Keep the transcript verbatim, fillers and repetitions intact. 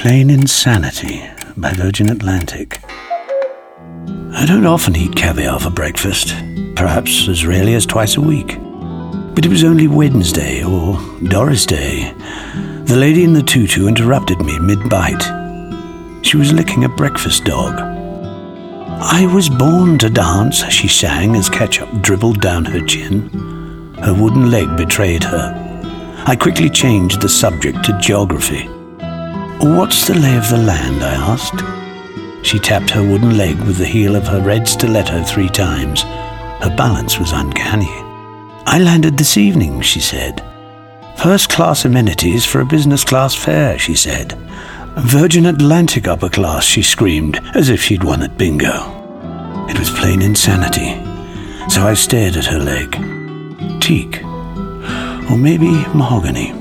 Plain Insanity by Virgin Atlantic. I don't often eat caviar for breakfast, perhaps as rarely as twice a week. But it was only Wednesday, or Doris Day. The lady in the tutu interrupted me mid-bite. She was licking a breakfast dog. I was born to dance, she sang as ketchup dribbled down her chin. Her wooden leg betrayed her. I quickly changed the subject to geography. What's the lay of the land, I asked. She tapped her wooden leg with the heel of her red stiletto three times. Her balance was uncanny. I landed this evening, she said. First-class amenities for a business-class fare, she said. Virgin Atlantic upper class, she screamed, as if she'd won at bingo. It was plain insanity, so I stared at her leg. Teak, or maybe mahogany.